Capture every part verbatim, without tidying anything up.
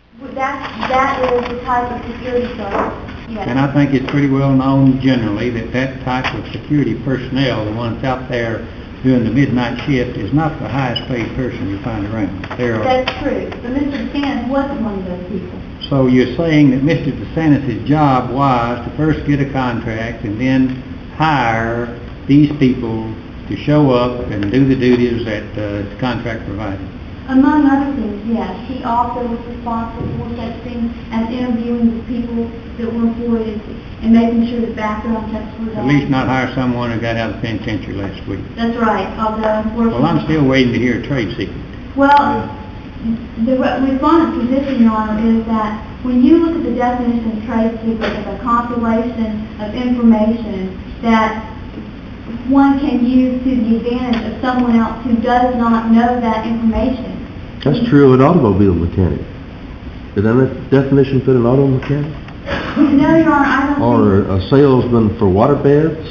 That, that is the type of security service. Yes. And I think it's pretty well known generally that that type of security personnel, the ones out there doing the midnight shift, is not the highest paid person you find around. There are, That's true. But Mister DeSantis wasn't one of those people. So you're saying that Mister DeSantis' job was to first get a contract and then hire these people to show up and do the duties that uh, the contract provided? Among other things, yes. He also was responsible for such things as interviewing the people that were employed and making sure that background checks were done. At least not hire someone who got out of the penitentiary last week. That's right. Although, well, I'm still waiting to hear a trade secret. Well, the respondent's position, Your Honor, is that when you look at the definition of trade secret as a compilation of information that one can use to the advantage of someone else who does not know that information. That's true of an automobile mechanic. Did that definition fit an auto mechanic? No, Your Honor, I don't or think... a salesman for water beds?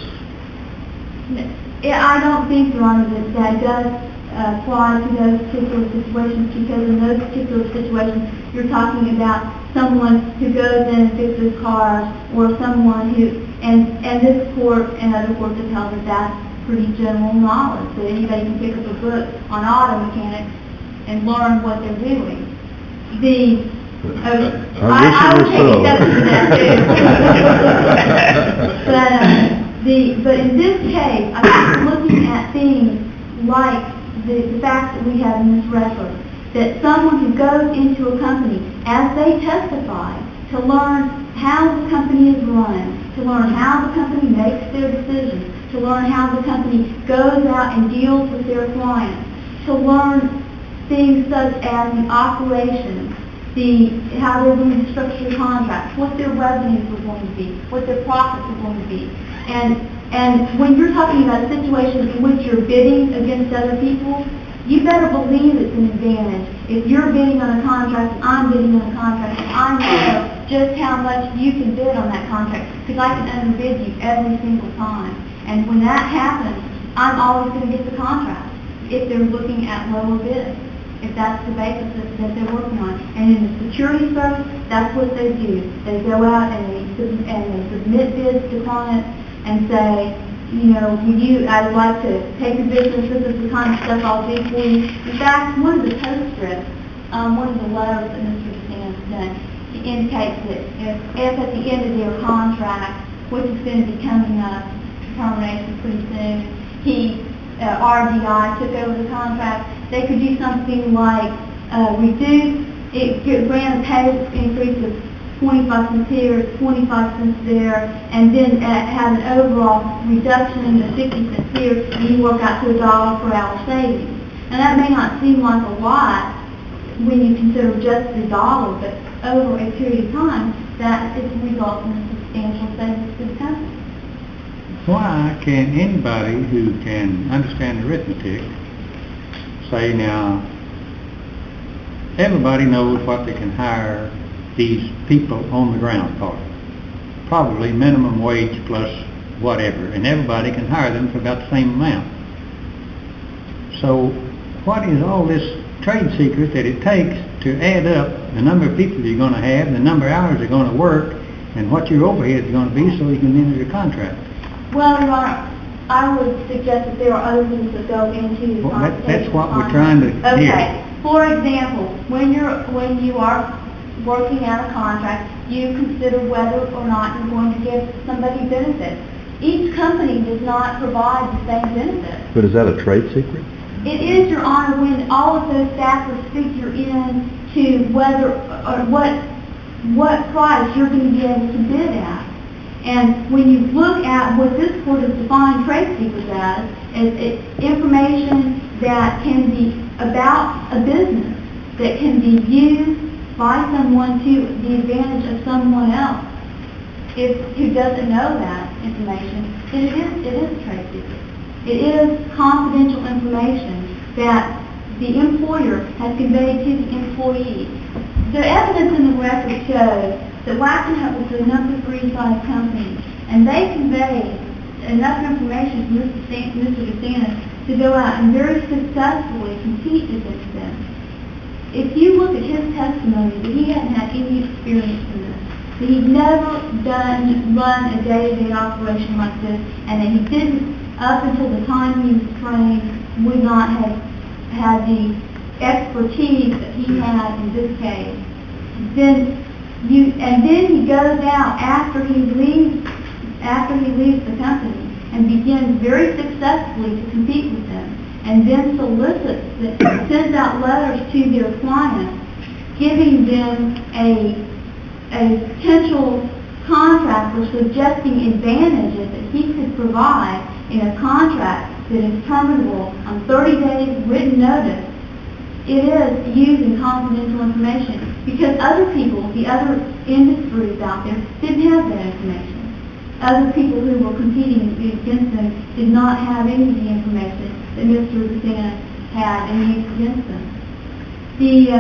I don't think, Your Honor, that that does uh, apply to those particular situations, because in those particular situations you're talking about someone who goes in and fixes cars, or someone who, and, and this court and other courts have held that that's pretty general knowledge, that anybody can pick up a book on auto mechanics and learn what they're doing. The uh, I, I, I would wish take it was so. exception to that too. but, uh, the, but in this case, I think looking at things like the, the fact that we have in this record, that someone who goes into a company, as they testify, to learn how the company is run, to learn how the company makes their decisions, to learn how the company goes out and deals with their clients, to learn things such as the operations, the how they're going to structure contracts, what their revenues are going to be, what their profits are going to be. And and when you're talking about a situation in which you're bidding against other people, you better believe it's an advantage. If you're bidding on a contract and I'm bidding on a contract, and I know just how much you can bid on that contract, because I can underbid you every single time. And when that happens, I'm always going to get the contract if they're looking at lower bids, if that's the basis that, that they're working on. And in the security service, that's what they do. They go out and they, sub- and they submit bids to clients and say, you know, would you, I'd like to take your business, this is the kind of stuff I'll do for you. In fact, one of the postscripts, um, one of the letters that Mister DeSantis done, he indicates that if, if at the end of their contract, which is going to be coming up, termination pretty soon, he, uh, R D I took over the contract, they could do something like uh, reduce, it, grant a pay increase of twenty-five cents here, twenty-five cents there, and then uh, have an overall reduction of fifty cents here, and you work out to a dollar per hour savings. And that may not seem like a lot when you consider just the dollar, but over a period of time, that is resulting in substantial savings to the company. Why can anybody who can understand arithmetic say, now, everybody knows what they can hire these people on the ground for? Probably minimum wage plus whatever, and everybody can hire them for about the same amount. So what is all this trade secret that it takes to add up the number of people you're going to have, the number of hours they're going to work, and what your overhead is going to be so you can enter your contract? Well, Your Honor, I would suggest that there are other things that go into the well, that, that's what contract. we're trying to okay. hear. Okay. For example, when you're when you are working out a contract, you consider whether or not you're going to give somebody benefits. Each company does not provide the same benefits. But is that a trade secret? It is, Your Honor, when all of those factors figure in to whether or what what price you're going to be able to bid at. And when you look at what this court has defined trade secrets as, it's information that can be about a business that can be used by someone to the advantage of someone else. If who doesn't know that information, then it is it is a trade secret. It is confidential information that the employer has conveyed to the employee. The evidence in the record shows that Wackenhut was the number three size company, and they conveyed enough information to Mister DeSantis to go out and very successfully compete against them. if you look at his testimony, that he hadn't had any experience in this, that he'd never done, run a day-to-day operation like this, and that he didn't, up until the time he was trained, would not have had the expertise that he had in this case, then you, and then he goes out after he leaves, after he leaves the company and begins very successfully to compete with them, and then solicits, that sends out letters to their clients, giving them a, a potential contract or suggesting advantages that he could provide in a contract that is terminable on thirty days written notice. It is using confidential information because other people, the other industries out there, didn't have that information. Other people who were competing against them did not have any of the information that Mister DeSantis had and used against them. The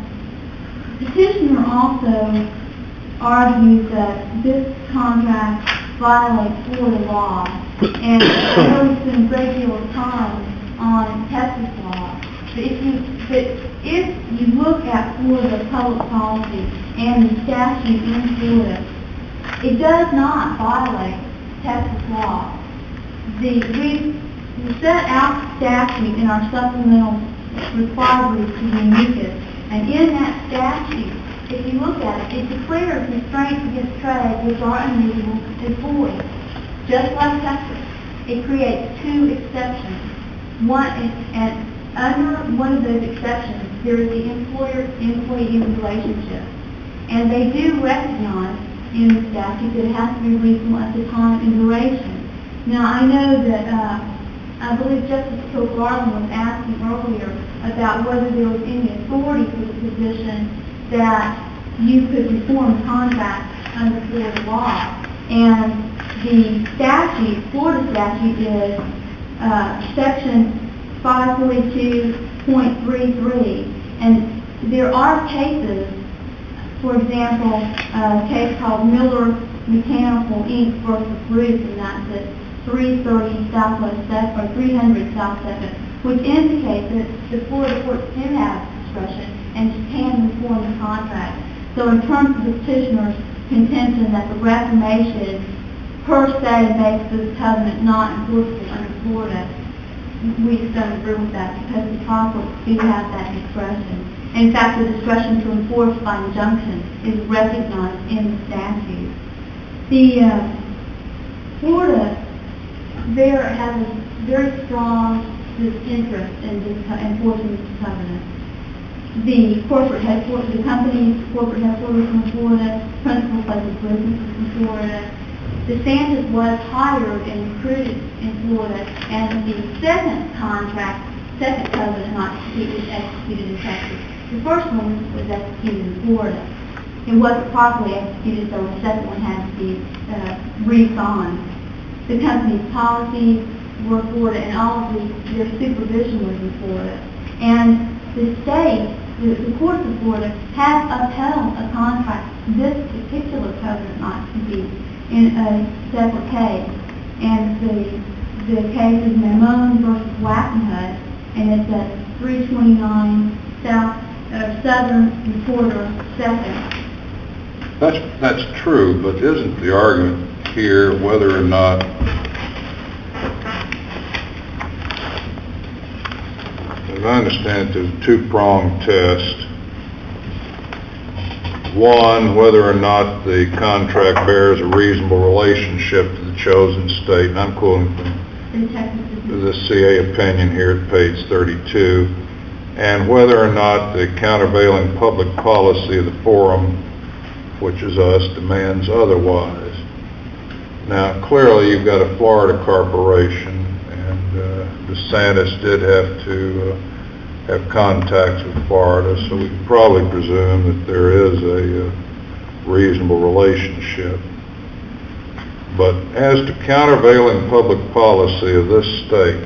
um, petitioner also argues that this contract violates Florida law, and I know we spend a great deal of time on Texas law. But if you, but if you look at Florida public policy and the statute in Florida, it does not violate Texas law. The, we, we set out the statute in our supplemental required brief to the amicus, and in that statute, if you look at it, it declares restraints against trade which are unreasonable is void. Just like Texas, it creates two exceptions. One, and under one of those exceptions, there is the employer-employee relationship. And they do recognize in the statute that it has to be reasonable at the time and duration. Now, I know that, uh, I believe Justice Kilgarden was asking earlier about whether there was any authority for the position that you could reform a contract under Florida law. And the statute, Florida statute is uh, section five forty-two point three three, and there are cases, for example, a case called Miller Mechanical Incorporated versus Bruce, and that's at three thirty Southwest second, or three hundred South second, which indicates that the Florida courts do have discretion and can reform the contract. So in terms of the petitioner's contention that the reformation per se makes this covenant not enforceable under Florida, we just don't agree with that because the trial courts do have that discretion. In fact, the discretion to enforce by injunction is recognized in the statute. The uh, Florida there has a very strong interest in this, enforcing this covenant. The corporate headquarters, the company's corporate headquarters in Florida, principal places businesses in Florida. DeSantis was hired and recruited in Florida, and the second contract, second covenant not executed, was executed in Texas. The first one was executed in Florida. It wasn't properly executed, so the second one had to be uh, re-signed. The company's policies were Florida, and all of the, their supervision was in Florida. And the state, the, the courts of Florida, have upheld a contract, this particular covenant not to be in a separate case. And the, the case is Mamone versus Wackenhut, and it's at three twenty-nine South, uh, Southern Reporter second. That's, that's true, but isn't the argument here whether or not as I understand, there's a two-pronged test. One, whether or not the contract bears a reasonable relationship to the chosen state, and I'm quoting from the C A opinion here at page thirty-two, and whether or not the countervailing public policy of the forum, which is us, demands otherwise. Now, clearly you've got a Florida corporation, and uh, DeSantis did have to uh, have contacts with Florida, so we can probably presume that there is a uh, reasonable relationship. But as to countervailing public policy of this state,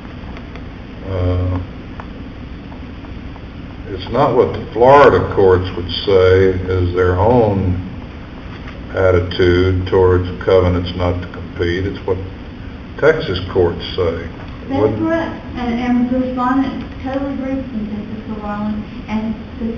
uh, it's not what the Florida courts would say is their own attitude towards covenants not to compete. It's what Texas courts say. That's correct. And, and the respondent totally agrees with Justice Garland, and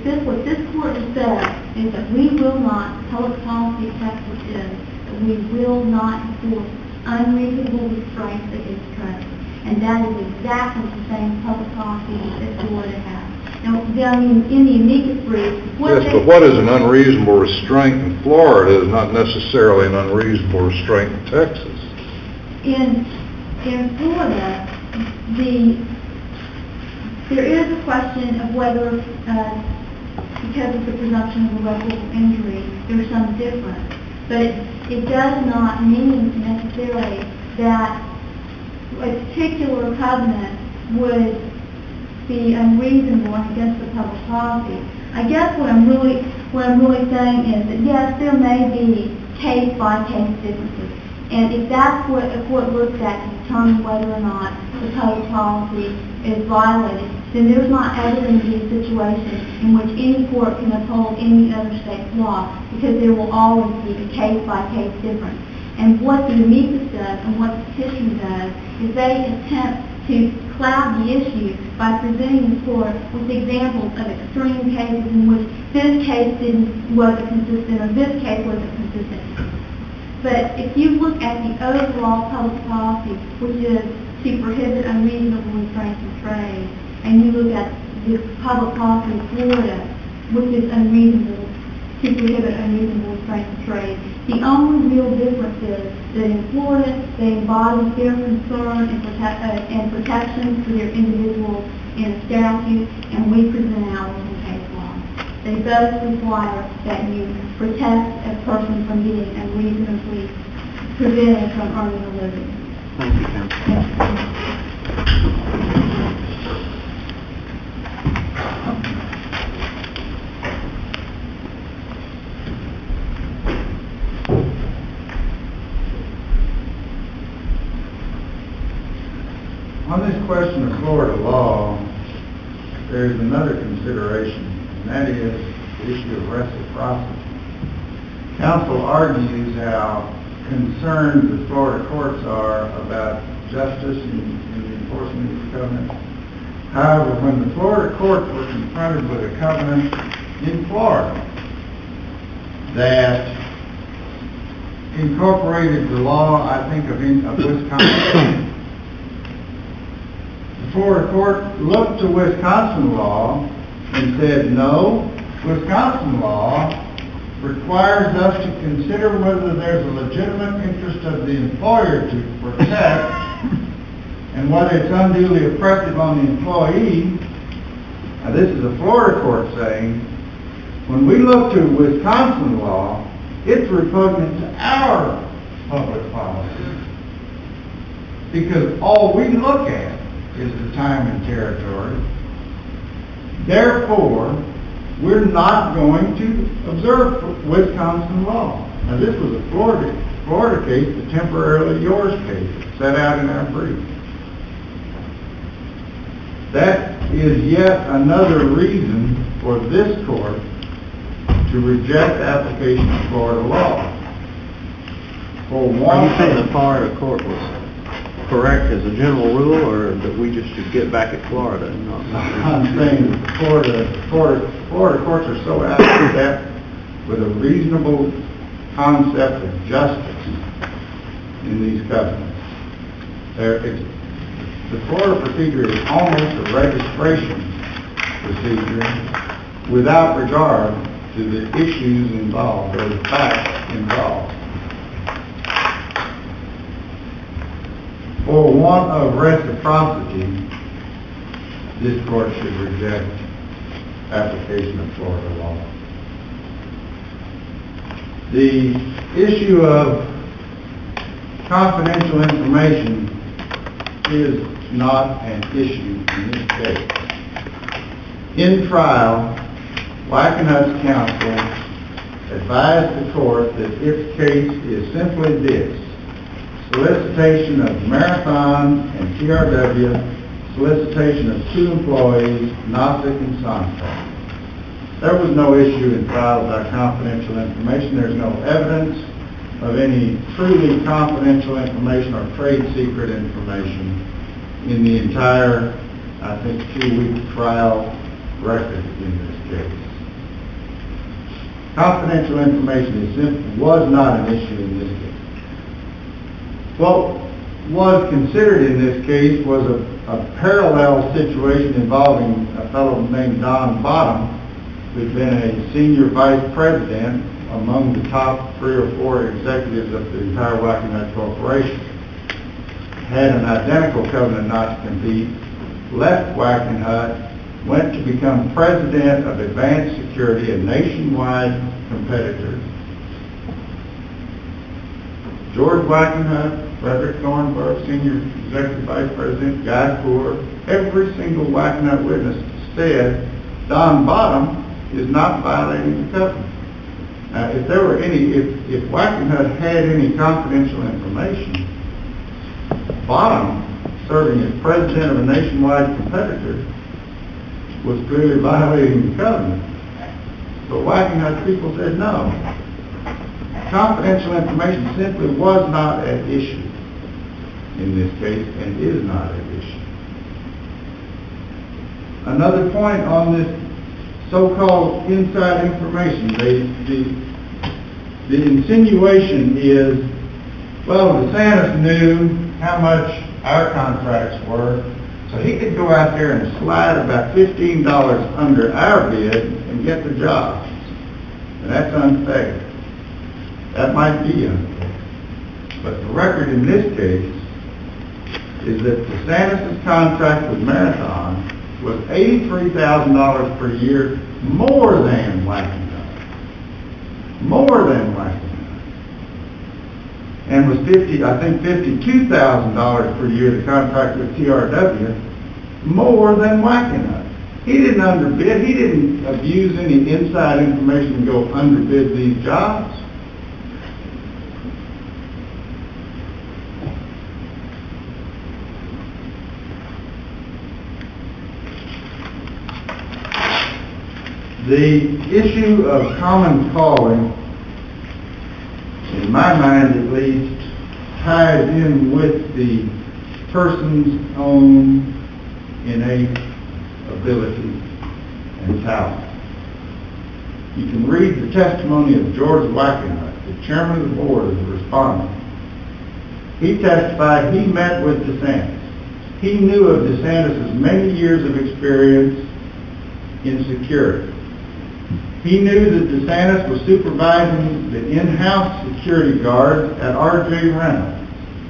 this, what this court has said is that we will not, public policy of Texas is that we will not enforce unreasonable restraints against trade. And that is exactly the same public policy that Florida has. Now, down in, in the amicus brief, what Yes, they, but what is an unreasonable restraint in Florida is not necessarily an unreasonable restraint in Texas. in in Florida, the there is a question of whether, uh, because of the presumption of irreparable injury, there's some difference. But it, it does not mean necessarily that a particular covenant would be unreasonable and against the public policy. I guess what I'm really what I'm really saying is that yes, there may be case by case differences, and if that's what a court looks at to determine whether or not the public policy is violated, then there's not ever going to be a situation in which any court can uphold any other state's law, because there will always be a case by case difference. And what the amicus does and what the petition does is they attempt to cloud the issue by presenting the court with examples of extreme cases in which this case didn't wasn't consistent or this case wasn't consistent. But if you look at the overall public policy, which is to prohibit unreasonable restraints in trade, and you look at the public policy of Florida, which is unreasonable, to prohibit unreasonable restraints in trade, the only real difference is that in Florida, they embody their concern and, protect, uh, and protections for their individuals in a statute, and we present ours in case law. They both require that you protect a person from being unreasonably prevented from earning a living. Thank you, Counsel. On this question of Florida law, there is another consideration, and that is the issue of reciprocity. Counsel argues how concerned the Florida courts are about justice in, in the enforcement of the covenant. However, when the Florida courts were confronted with a covenant in Florida that incorporated the law, I think, of, in, of Wisconsin, the Florida court looked to Wisconsin law and said, no, Wisconsin law requires us to consider whether there's a legitimate interest of the employer to protect and whether it's unduly oppressive on the employee. Now, this is a Florida court saying, when we look to Wisconsin law, it's repugnant to our public policy, because all we look at is the time and territory. Therefore, we're not going to observe Wisconsin law. Now, this was a Florida Florida case, the temporarily yours case, set out in our brief. That is yet another reason for this court to reject application of Florida law. For one, Are you saying the Florida court was correct as a general rule, or that we just should get back at Florida and not? I'm saying that Florida, Florida, Florida courts are so out of step with a reasonable concept of justice in these covenants. There, the Florida procedure is almost a registration procedure without regard to the issues involved or the facts involved. For want of reciprocity, this court should reject application of Florida law. The issue of confidential information is not an issue in this case. In trial, Wackenhut's counsel advised the court that its case is simply this: solicitation of Marathon and T R W, solicitation of two employees, Nozick and Sonstad. There was no issue in trial about confidential information. There's no evidence of any truly confidential information or trade secret information in the entire, I think, two-week trial record in this case. confidential information is simply was not an issue in this case. What was considered in this case was a, a parallel situation involving a fellow named Don Bottom, who'd been a senior vice president among the top three or four executives of the entire Wackenhut Corporation. Had an identical covenant not to compete, left Wackenhut, went to become president of Advanced Security, a nationwide competitor. George Wackenhut, Frederick Thornburg, senior executive vice president, Guy Poor, every single Wackenhut witness said Don Bottom is not violating the covenant. Now, if there were any, if, if Wackenhut had any confidential information, Bottom, serving as president of a nationwide competitor, was clearly violating the covenant. But Wackenhut people said no. Confidential information simply was not at issue in this case and is not at issue. Another point on this so-called inside information, the, the, the insinuation is, well, DeSantis knew how much our contracts were, so he could go out there and slide about fifteen dollars under our bid and get the jobs. And that's unfair. That might be unfair. But the record in this case is that DeSantis' contract with Marathon was eighty-three thousand dollars per year more than Wackenhut. More than Wackenhut. And was fifty, I think fifty-two thousand dollars per year, the contract with T R W, more than Wackenhut. He didn't underbid, he didn't abuse any inside information and go underbid these jobs. The issue of common calling, in my mind at least, ties in with the person's own innate ability and talent. You can read the testimony of George Wackenhut, the chairman of the board of the respondent. He testified he met with DeSantis. He knew of DeSantis' many years of experience in security. He knew that DeSantis was supervising the in-house security guards at R J Reynolds.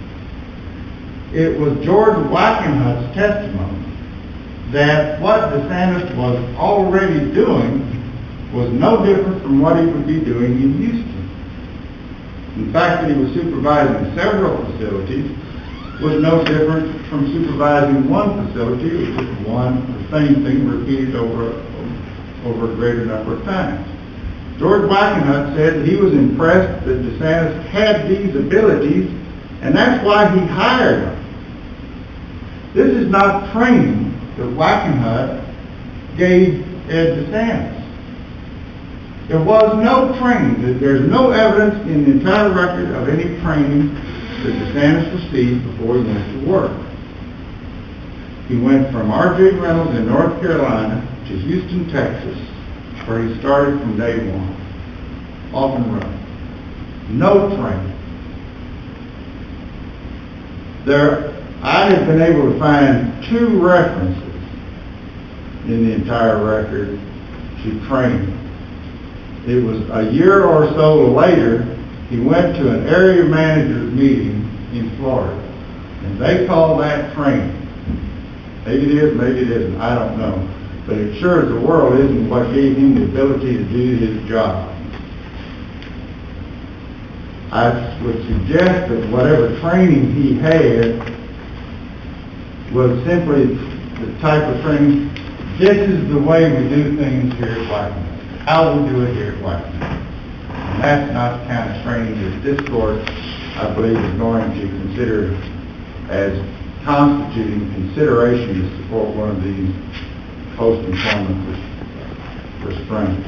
It was George Wackenhut's testimony that what DeSantis was already doing was no different from what he would be doing in Houston. In fact, that he was supervising several facilities was no different from supervising one facility, which was one, the same thing repeated over over a greater number of times. George Wackenhut said that he was impressed that DeSantis had these abilities, and that's why he hired him. This is not training that Wackenhut gave Ed DeSantis. There was no training. There's no evidence in the entire record of any training that DeSantis received before he went to work. He went from R J Reynolds in North Carolina to Houston, Texas, where he started from day one, off and running. No training. There, I have been able to find two references in the entire record to training. It was a year or so later, he went to an area manager's meeting in Florida, and they call that training. Maybe it is, maybe it isn't, I don't know. But it sure as the world isn't what gave him the ability to do his job. I would suggest that whatever training he had was simply the type of training, this is the way we do things here at Wackenhut, how we do it here at Wackenhut. And that's not the kind of training that this court, I believe, is going to consider as constituting consideration to support one of these post-employment restraints.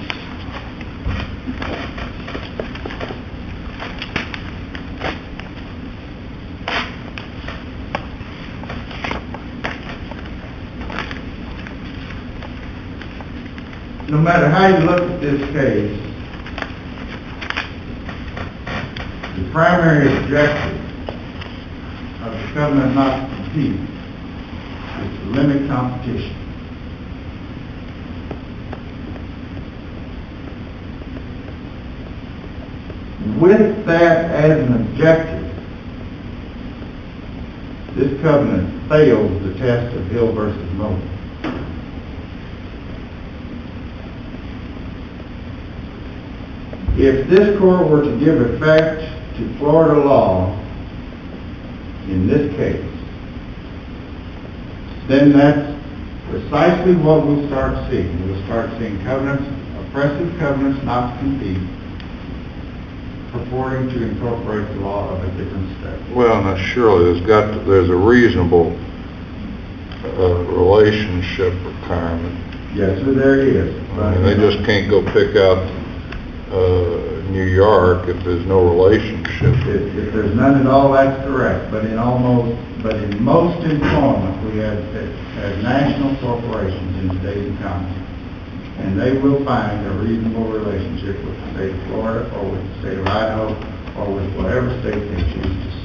No matter how you look at this case, The primary objective of the covenant not to compete is to limit competition. With that as an objective, this covenant fails the test of Hill versus Mobley. If this court were to give effect to Florida law in this case, then that's precisely what we'll start seeing. We'll start seeing covenants, oppressive covenants not to compete, purporting to incorporate the law of a different state. Well, now surely there's got to, there's a reasonable uh, relationship requirement. Yes, sir, there is. I mean, they just can't go pick out uh, New York if there's no relationship. If, if there's none at all, that's correct. But in almost, but in most employment, we have, have national corporations in today's economy. And they will find a reasonable relationship with the state of Florida or with the state of Idaho or with whatever state they choose to